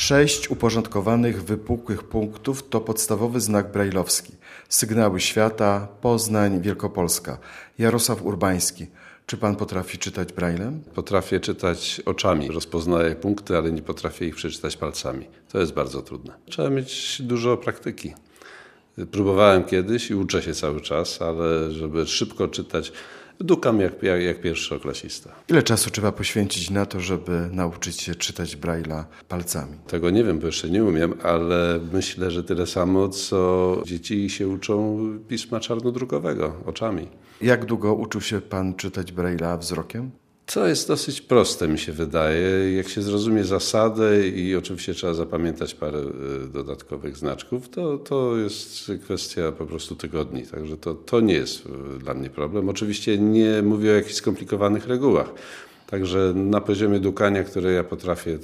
6 uporządkowanych, wypukłych punktów to podstawowy znak brajlowski. Sygnały świata, Poznań, Wielkopolska. Jarosław Urbański. Czy pan potrafi czytać brajlem? Potrafię czytać oczami. Rozpoznaję punkty, ale nie potrafię ich przeczytać palcami. To jest bardzo trudne. Trzeba mieć dużo praktyki. Próbowałem kiedyś i uczę się cały czas, ale żeby szybko czytać, dukam jak pierwszoklasista. Ile czasu trzeba poświęcić na to, żeby nauczyć się czytać brajla palcami? Tego nie wiem, bo jeszcze nie umiem, ale myślę, że tyle samo, co dzieci się uczą pisma czarnodrukowego, oczami. Jak długo uczył się pan czytać brajla wzrokiem? To jest dosyć proste, mi się wydaje. Jak się zrozumie zasadę i oczywiście trzeba zapamiętać parę dodatkowych znaczków, to jest kwestia po prostu tygodni. Także to nie jest dla mnie problem. Oczywiście nie mówię o jakichś skomplikowanych regułach. Także na poziomie dukania, które ja potrafię,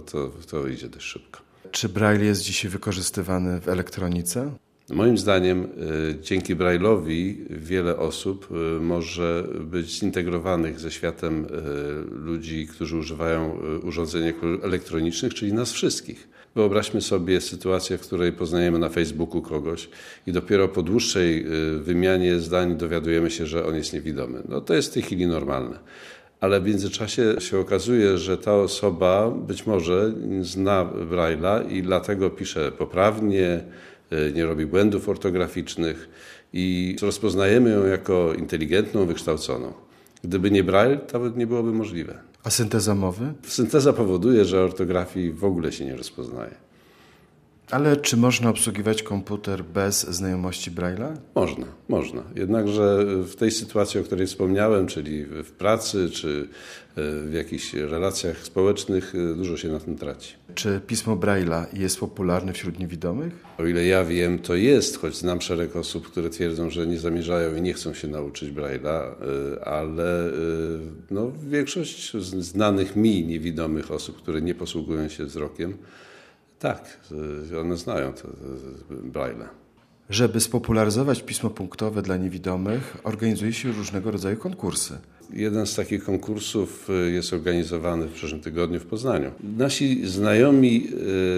to idzie dość szybko. Czy brajl jest dzisiaj wykorzystywany w elektronice? Moim zdaniem dzięki Braille'owi wiele osób może być zintegrowanych ze światem ludzi, którzy używają urządzeń elektronicznych, czyli nas wszystkich. Wyobraźmy sobie sytuację, w której poznajemy na Facebooku kogoś i dopiero po dłuższej wymianie zdań dowiadujemy się, że on jest niewidomy. No to jest w tej chwili normalne. Ale w międzyczasie się okazuje, że ta osoba być może zna Braille'a i dlatego pisze poprawnie, nie robi błędów ortograficznych i rozpoznajemy ją jako inteligentną, wykształconą. Gdyby nie Braille, to nie byłoby możliwe. A synteza mowy? Synteza powoduje, że ortografii w ogóle się nie rozpoznaje. Ale czy można obsługiwać komputer bez znajomości Braille'a? Można. Jednakże w tej sytuacji, o której wspomniałem, czyli w pracy czy w jakichś relacjach społecznych, dużo się na tym traci. Czy pismo Braille'a jest popularne wśród niewidomych? O ile ja wiem, to jest, choć znam szereg osób, które twierdzą, że nie zamierzają i nie chcą się nauczyć Braille'a, ale większość znanych mi niewidomych osób, które nie posługują się wzrokiem, tak, one znają to Braille'a. Żeby spopularyzować pismo punktowe dla niewidomych, organizuje się różnego rodzaju konkursy. Jeden z takich konkursów jest organizowany w przyszłym tygodniu w Poznaniu. Nasi znajomi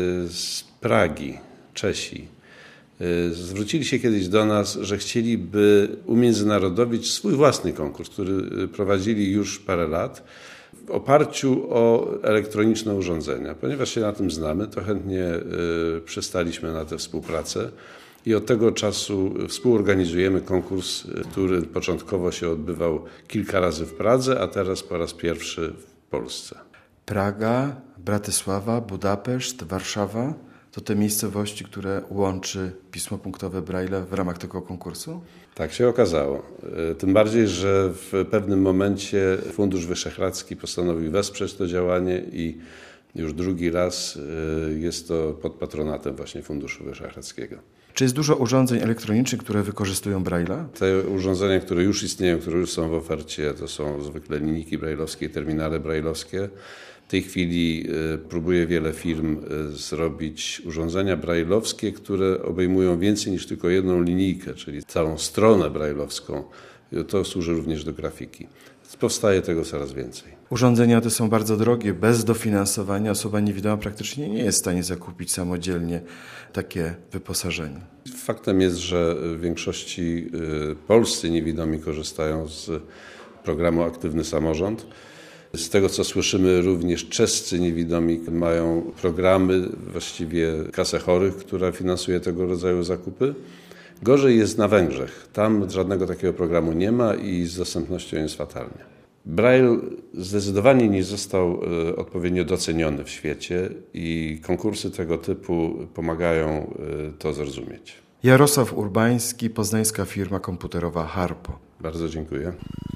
z Pragi, Czesi, zwrócili się kiedyś do nas, że chcieliby umiędzynarodowić swój własny konkurs, który prowadzili już parę lat, w oparciu o elektroniczne urządzenia. Ponieważ się na tym znamy, to chętnie przystaliśmy na tę współpracę i od tego czasu współorganizujemy konkurs, który początkowo się odbywał kilka razy w Pradze, a teraz po raz pierwszy w Polsce. Praga, Bratysława, Budapeszt, Warszawa to te miejscowości, które łączy pismo punktowe Braille'a w ramach tego konkursu? Tak się okazało. Tym bardziej, że w pewnym momencie Fundusz Wyszehradzki postanowił wesprzeć to działanie i już drugi raz jest to pod patronatem właśnie Funduszu Wyszehradzkiego. Czy jest dużo urządzeń elektronicznych, które wykorzystują Braille'a? Te urządzenia, które już istnieją, które już są w ofercie, to są zwykle linijki brajlowskie, terminale brajlowskie. W tej chwili próbuje wiele firm zrobić urządzenia brajlowskie, które obejmują więcej niż tylko jedną linijkę, czyli całą stronę brajlowską. To służy również do grafiki. Powstaje tego coraz więcej. Urządzenia te są bardzo drogie. Bez dofinansowania osoba niewidoma praktycznie nie jest w stanie zakupić samodzielnie takie wyposażenie. Faktem jest, że w większości polscy niewidomi korzystają z programu Aktywny Samorząd. Z tego, co słyszymy, również czescy niewidomi mają programy, właściwie Kasę Chorych, która finansuje tego rodzaju zakupy. Gorzej jest na Węgrzech. Tam żadnego takiego programu nie ma i z dostępnością jest fatalnie. Braille zdecydowanie nie został odpowiednio doceniony w świecie i konkursy tego typu pomagają to zrozumieć. Jarosław Urbański, poznańska firma komputerowa Harpo. Bardzo dziękuję.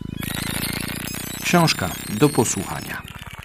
Książka do posłuchania.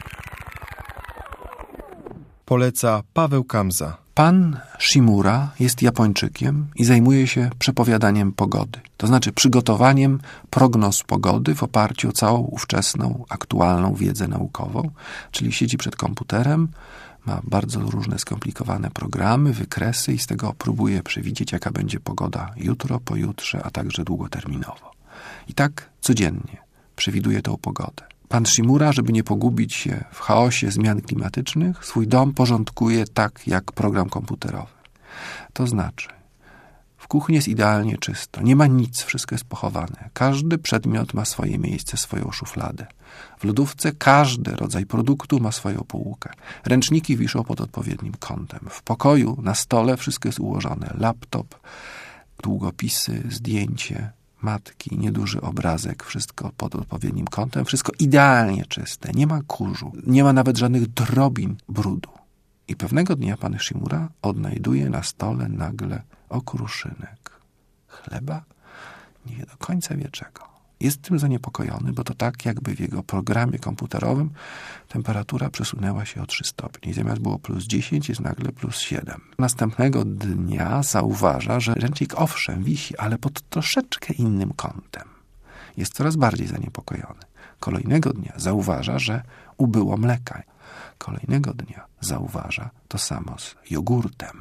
Poleca Paweł Kamza. Pan Shimura jest Japończykiem i zajmuje się przepowiadaniem pogody. To znaczy przygotowaniem prognoz pogody w oparciu o całą ówczesną, aktualną wiedzę naukową. Czyli siedzi przed komputerem, ma bardzo różne skomplikowane programy, wykresy i z tego próbuje przewidzieć, jaka będzie pogoda jutro, pojutrze, a także długoterminowo. I tak codziennie przewiduje tą pogodę. Pan Shimura, żeby nie pogubić się w chaosie zmian klimatycznych, swój dom porządkuje tak jak program komputerowy. To znaczy, w kuchni jest idealnie czysto, nie ma nic, wszystko jest pochowane. Każdy przedmiot ma swoje miejsce, swoją szufladę. W lodówce każdy rodzaj produktu ma swoją półkę. Ręczniki wiszą pod odpowiednim kątem. W pokoju, na stole wszystko jest ułożone. Laptop, długopisy, zdjęcie, matki, nieduży obrazek, wszystko pod odpowiednim kątem, wszystko idealnie czyste. Nie ma kurzu, nie ma nawet żadnych drobin brudu. I pewnego dnia pan Shimura odnajduje na stole nagle okruszynek. Chleba? Nie do końca wie czego. Jest tym zaniepokojony, bo to tak jakby w jego programie komputerowym temperatura przesunęła się o 3 stopnie. Zamiast było +10, jest nagle +7. Następnego dnia zauważa, że ręcznik owszem wisi, ale pod troszeczkę innym kątem. Jest coraz bardziej zaniepokojony. Kolejnego dnia zauważa, że ubyło mleka. Kolejnego dnia zauważa to samo z jogurtem.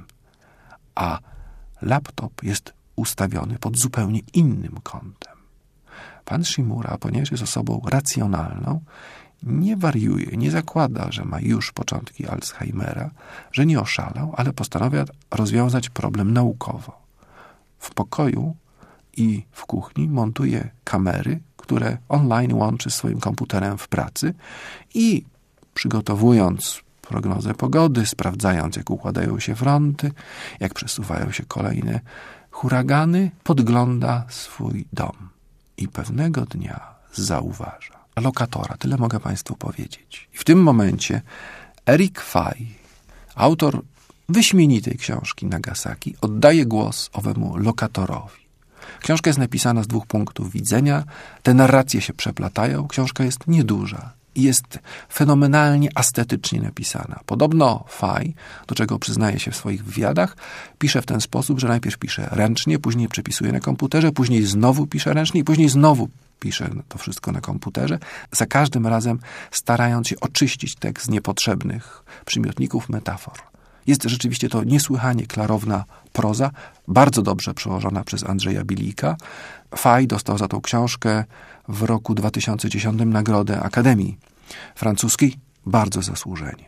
A laptop jest ustawiony pod zupełnie innym kątem. Pan Shimura, ponieważ jest osobą racjonalną, nie wariuje, nie zakłada, że ma już początki Alzheimera, że nie oszalał, ale postanawia rozwiązać problem naukowo. W pokoju i w kuchni montuje kamery, które online łączy z swoim komputerem w pracy i przygotowując prognozę pogody, sprawdzając, jak układają się fronty, jak przesuwają się kolejne huragany, podgląda swój dom. I pewnego dnia zauważa lokatora, tyle mogę państwu powiedzieć. I w tym momencie Eric Fay, autor wyśmienitej książki Nagasaki, oddaje głos owemu lokatorowi. Książka jest napisana z 2 punktów widzenia, te narracje się przeplatają, książka jest nieduża i jest fenomenalnie estetycznie napisana. Podobno Fay, do czego przyznaje się w swoich wywiadach, pisze w ten sposób, że najpierw pisze ręcznie, później przepisuje na komputerze, później znowu pisze ręcznie i później znowu pisze to wszystko na komputerze, za każdym razem starając się oczyścić tekst z niepotrzebnych przymiotników, metafor. Jest rzeczywiście to niesłychanie klarowna proza, bardzo dobrze przełożona przez Andrzeja Bilika. Fay dostał za tą książkę w roku 2010 Nagrodę Akademii Francuskiej, bardzo zasłużenie.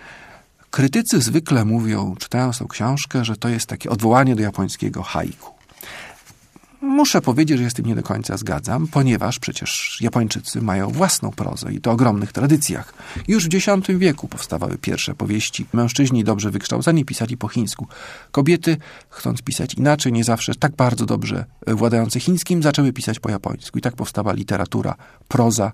Krytycy zwykle mówią, czytając tą książkę, że to jest takie odwołanie do japońskiego haiku. Muszę powiedzieć, że się z tym nie do końca zgadzam, ponieważ przecież Japończycy mają własną prozę i to o ogromnych tradycjach. Już w X wieku powstawały pierwsze powieści. Mężczyźni dobrze wykształceni pisali po chińsku. Kobiety, chcąc pisać inaczej, nie zawsze tak bardzo dobrze władające chińskim, zaczęły pisać po japońsku. I tak powstała literatura, proza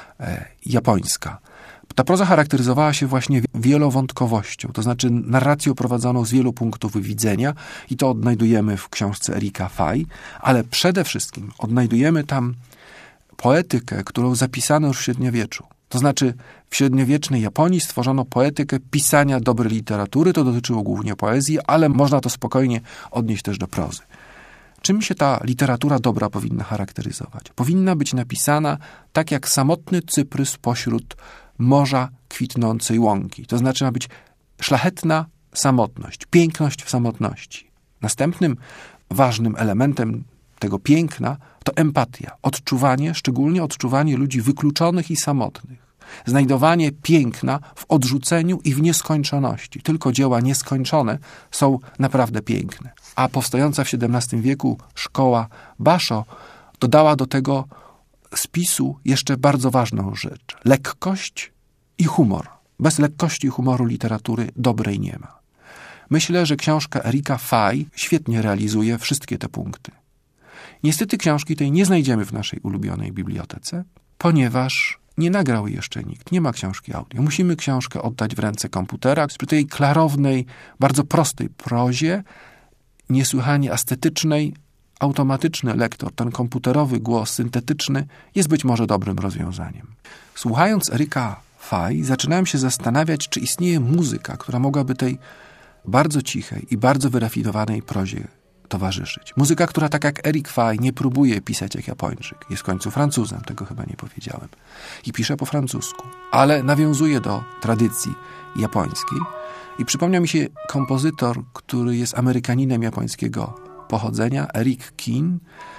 japońska. Ta proza charakteryzowała się właśnie wielowątkowością, to znaczy narracją prowadzoną z wielu punktów widzenia i to odnajdujemy w książce Erica Fay, ale przede wszystkim odnajdujemy tam poetykę, którą zapisano już w średniowieczu. To znaczy w średniowiecznej Japonii stworzono poetykę pisania dobrej literatury, to dotyczyło głównie poezji, ale można to spokojnie odnieść też do prozy. Czym się ta literatura dobra powinna charakteryzować? Powinna być napisana tak jak samotny cyprys pośród morza kwitnącej łąki. To znaczy ma być szlachetna samotność, piękność w samotności. Następnym ważnym elementem tego piękna to empatia, odczuwanie, szczególnie odczuwanie ludzi wykluczonych i samotnych. Znajdowanie piękna w odrzuceniu i w nieskończoności. Tylko dzieła nieskończone są naprawdę piękne. A powstająca w XVII wieku szkoła Basho dodała do tego spisu jeszcze bardzo ważną rzecz. Lekkość i humor. Bez lekkości i humoru literatury dobrej nie ma. Myślę, że książka Erica Fay świetnie realizuje wszystkie te punkty. Niestety książki tej nie znajdziemy w naszej ulubionej bibliotece, ponieważ nie nagrał jeszcze nikt. Nie ma książki audio. Musimy książkę oddać w ręce komputera. Przy tej klarownej, bardzo prostej prozie, niesłychanie estetycznej, automatyczny lektor, ten komputerowy głos syntetyczny jest być może dobrym rozwiązaniem. Słuchając Erica Fay, zaczynałem się zastanawiać, czy istnieje muzyka, która mogłaby tej bardzo cichej i bardzo wyrafinowanej prozie towarzyszyć. Muzyka, która tak jak Eric Fay nie próbuje pisać jak Japończyk. Jest w końcu Francuzem, tego chyba nie powiedziałem. I pisze po francusku, ale nawiązuje do tradycji japońskiej. I przypomniał mi się kompozytor, który jest Amerykaninem japońskiego pochodzenia, Eric Kin,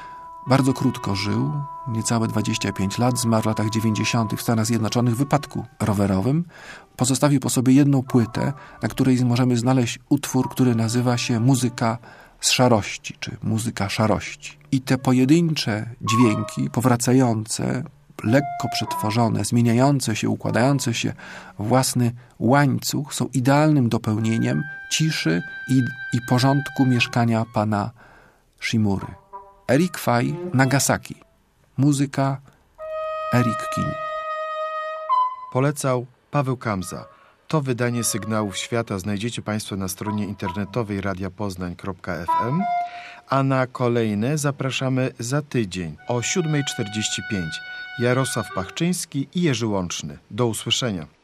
bardzo krótko żył, niecałe 25 lat, zmarł w latach 90. w Stanach Zjednoczonych w wypadku rowerowym. Pozostawił po sobie jedną płytę, na której możemy znaleźć utwór, który nazywa się Muzyka z szarości, czy Muzyka szarości. I te pojedyncze dźwięki, powracające, lekko przetworzone, zmieniające się, układające się w własny łańcuch, są idealnym dopełnieniem ciszy i porządku mieszkania pana Shimury. Eric Fay, Nagasaki. Muzyka Eric King. Polecał Paweł Kamza. To wydanie Sygnałów Świata znajdziecie Państwo na stronie internetowej radiapoznań.fm, a na kolejne zapraszamy za tydzień o 7:45. Jarosław Pachczyński i Jerzy Łączny. Do usłyszenia.